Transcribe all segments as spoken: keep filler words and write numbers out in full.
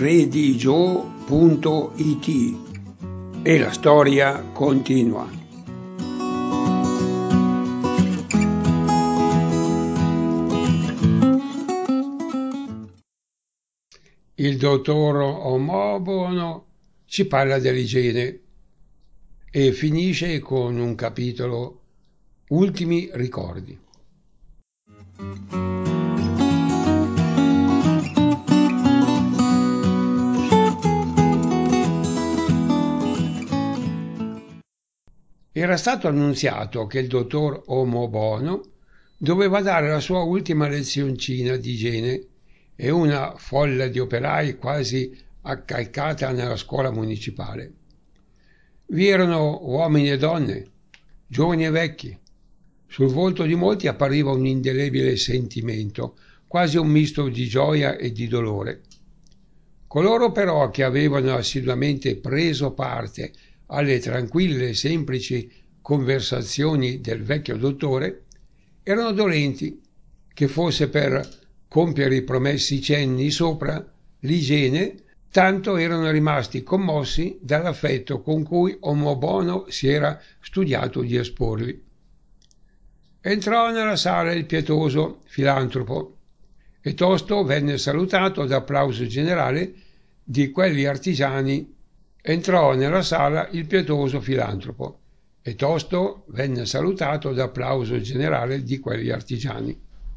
redigio punto it e la storia continua. Il dottor Omobono ci parla dell'igiene e finisce con un capitolo Ultimi ricordi. Era stato annunziato che il dottor Omobono doveva dare la sua ultima lezioncina di igiene e una folla di operai quasi accalcata nella scuola municipale. Vi erano uomini e donne, giovani e vecchi. Sul volto di molti appariva un indelebile sentimento, quasi un misto di gioia e di dolore. Coloro però che avevano assiduamente preso parte alle tranquille e semplici conversazioni del vecchio dottore erano dolenti che fosse per compiere i promessi cenni sopra l'igiene, tanto erano rimasti commossi dall'affetto con cui Omobono si era studiato di esporli. Entrò nella sala il pietoso filantropo e tosto venne salutato d'applauso generale di quegli artigiani. Entrò nella sala il pietoso filantropo e tosto venne salutato d'applauso generale di quegli artigiani.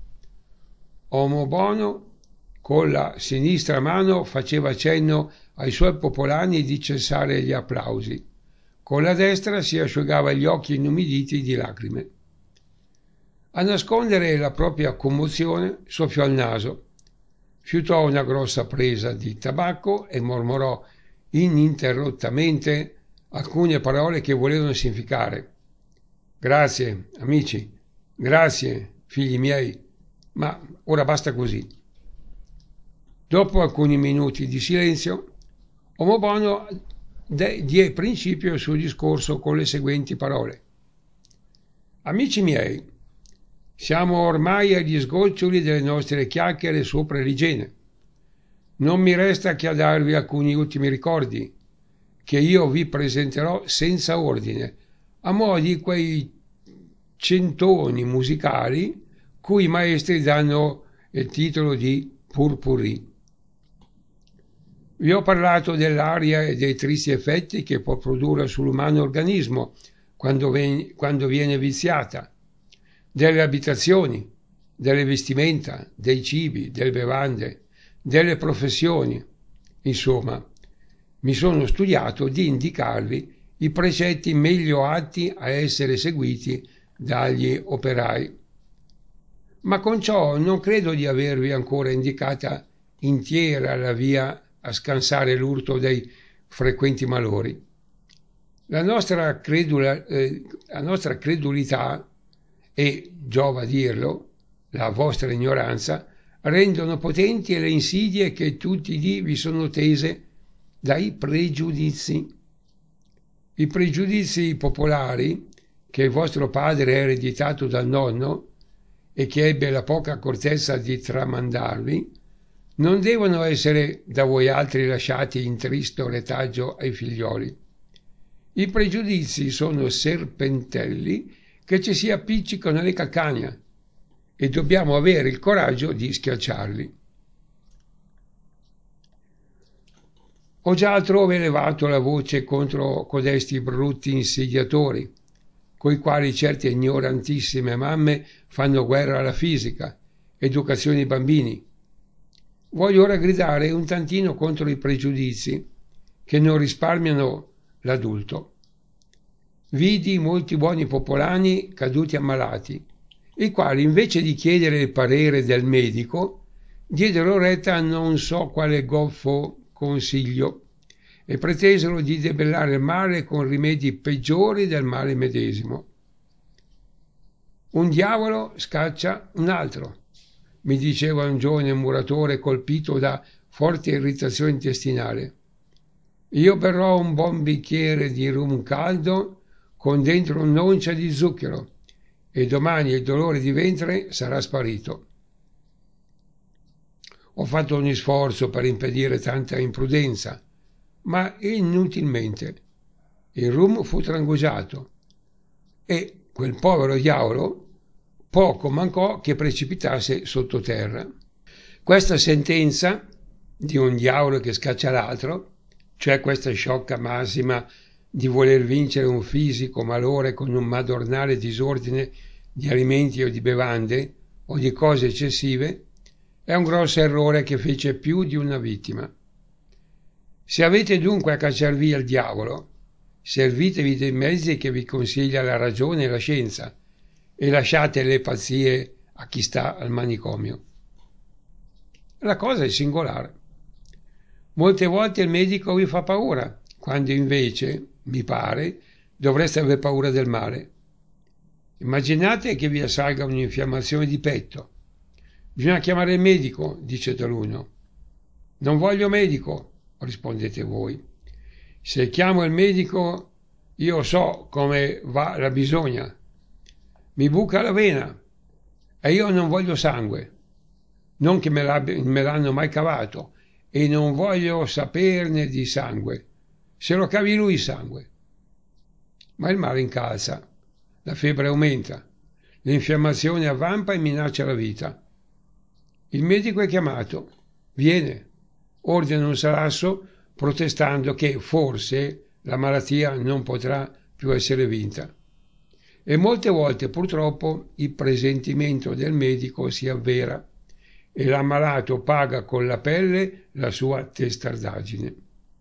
Omobono con la sinistra mano faceva cenno ai suoi popolani di cessare gli applausi, con la destra si asciugava gli occhi inumiditi di lacrime. A nascondere la propria commozione soffiò il naso, fiutò una grossa presa di tabacco e mormorò ininterrottamente alcune parole che volevano significare: grazie, amici, grazie, figli miei, ma ora basta così. Dopo alcuni minuti di silenzio, Omobono diede principio al suo discorso con le seguenti parole: amici miei, siamo ormai agli sgoccioli delle nostre chiacchiere sopra l'igiene. Non mi resta che a darvi alcuni ultimi ricordi, che io vi presenterò senza ordine, a mo' di quei centoni musicali cui i maestri danno il titolo di purpurì. Vi ho parlato dell'aria e dei tristi effetti che può produrre sull'umano organismo quando, ven- quando viene viziata, delle abitazioni, delle vestimenta, dei cibi, delle bevande, delle professioni. Insomma, mi sono studiato di indicarvi i precetti meglio atti a essere seguiti dagli operai. Ma con ciò non credo di avervi ancora indicata intiera la via a scansare l'urto dei frequenti malori. La nostra, credula, eh, la nostra credulità e, giova dirlo, la vostra ignoranza, rendono potenti le insidie che tutti i dì vi sono tese dai pregiudizi. I pregiudizi popolari che il vostro padre ha ereditato dal nonno e che ebbe la poca accortezza di tramandarvi, non devono essere da voi altri lasciati in tristo retaggio ai figlioli. I pregiudizi sono serpentelli che ci si appiccicano alle calcagna e dobbiamo avere il coraggio di schiacciarli. Ho già altrove elevato la voce contro codesti brutti insidiatori, coi quali certe ignorantissime mamme fanno guerra alla fisica, educazione ai bambini. Voglio ora gridare un tantino contro i pregiudizi che non risparmiano l'adulto. Vidi molti buoni popolani caduti ammalati, i quali invece di chiedere il parere del medico diedero retta a non so quale goffo consiglio e pretesero di debellare il male con rimedi peggiori del male medesimo. Un diavolo scaccia un altro, mi diceva un giovane muratore colpito da forte irritazione intestinale. Io berrò un buon bicchiere di rum caldo con dentro un'oncia di zucchero e domani il dolore di ventre sarà sparito. ho fatto ogni sforzo per impedire tanta imprudenza, ma inutilmente. Il rum fu trangugiato e quel povero diavolo poco mancò che precipitasse sottoterra. Questa sentenza di un diavolo che scaccia l'altro, cioè questa sciocca massima di voler vincere un fisico malore con un madornale disordine di alimenti o di bevande o di cose eccessive, è un grosso errore che fece più di una vittima. Se avete dunque a cacciar via il diavolo, servitevi dei mezzi che vi consiglia la ragione e la scienza e lasciate le pazzie a chi sta al manicomio. La cosa è singolare. Molte volte il medico vi fa paura, quando invece, mi pare, dovreste aver paura del male. Immaginate che vi assalga un'infiammazione di petto. Bisogna chiamare il medico, dice taluno. Non voglio medico, rispondete voi. Se chiamo il medico, io so come va la bisogna. Mi buca la vena e io non voglio sangue. Non che me, me l'hanno mai cavato e non voglio saperne di sangue. Se lo cavi lui il sangue. Ma il male incalza, la febbre aumenta, l'infiammazione avvampa e minaccia la vita. Il medico è chiamato, viene, ordina un salasso protestando che forse la malattia non potrà più essere vinta. E molte volte purtroppo il presentimento del medico si avvera e l'ammalato paga con la pelle la sua testardaggine.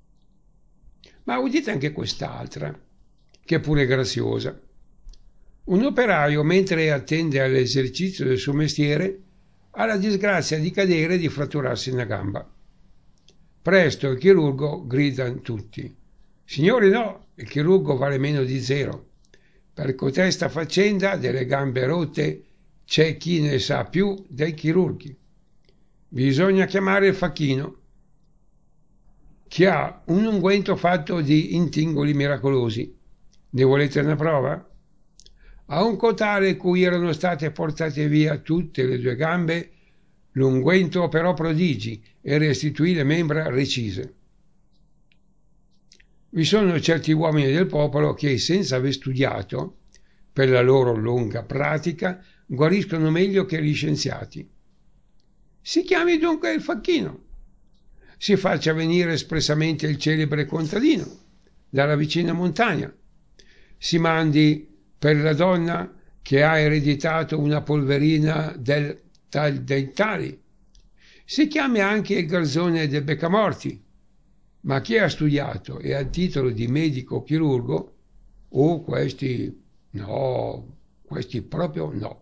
Ma udite anche quest'altra, che è pure graziosa. Un operaio, mentre attende all'esercizio del suo mestiere, ha la disgrazia di cadere e di fratturarsi una gamba. Presto il chirurgo grida tutti. Signori no, il chirurgo vale meno di zero. Per cotesta faccenda delle gambe rotte c'è chi ne sa più dei chirurghi. Bisogna chiamare il facchino, che ha un unguento fatto di intingoli miracolosi. Ne volete una prova? A un cotale cui erano state portate via tutte le due gambe, l'unguento operò prodigi e restituì le membra recise. Vi sono certi uomini del popolo che, senza aver studiato, per la loro lunga pratica, guariscono meglio che gli scienziati. Si chiami dunque il facchino. Si faccia venire espressamente il celebre contadino dalla vicina montagna. Si mandi per la donna che ha ereditato una polverina del tal dei tali. Si chiami anche il garzone del Beccamorti, ma chi ha studiato e ha il titolo di medico chirurgo, oh, questi no, questi proprio no.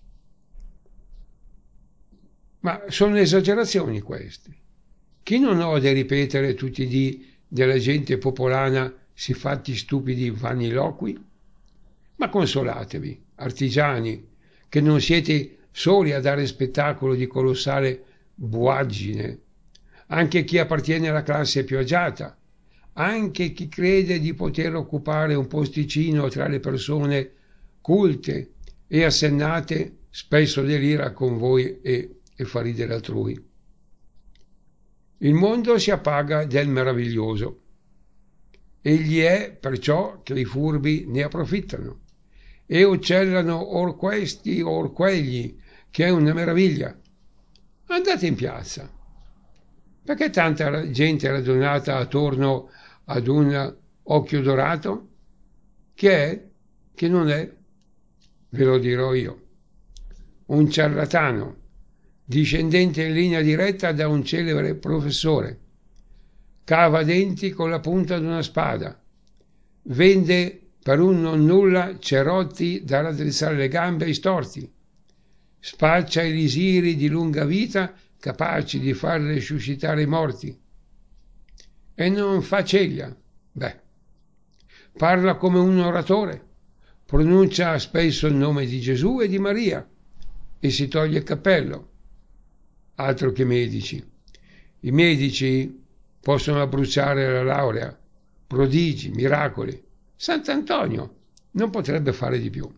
Ma sono esagerazioni queste. Chi non ode ripetere tutti i dì della gente popolana si fatti stupidi vaniloqui? Ma consolatevi, artigiani, che non siete soli a dare spettacolo di colossale buaggine. Anche chi appartiene alla classe più agiata, anche chi crede di poter occupare un posticino tra le persone culte e assennate, spesso delira con voi e, e fa ridere altrui. Il mondo si appaga del meraviglioso. Egli è perciò che i furbi ne approfittano e uccellano or questi or quegli, che è una meraviglia. Andate in piazza. Perché tanta gente è radunata attorno ad un occhio dorato? Che è? Che non è? Ve lo dirò io. Un ciarlatano, discendente in linea diretta da un celebre professore. Cava denti con la punta di una spada. Vende per un non nulla cerotti da raddrizzare le gambe ai storti. Spaccia elisiri di lunga vita capaci di far resuscitare i morti. E non fa ceglia. Beh, parla come un oratore, pronuncia spesso il nome di Gesù e di Maria e si toglie il cappello. Altro che medici. I medici possono abbruciare la laurea, prodigi, miracoli. Sant'Antonio non potrebbe fare di più.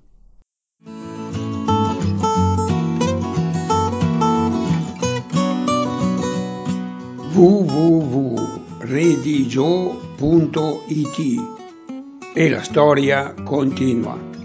redigio punto it e la storia continua.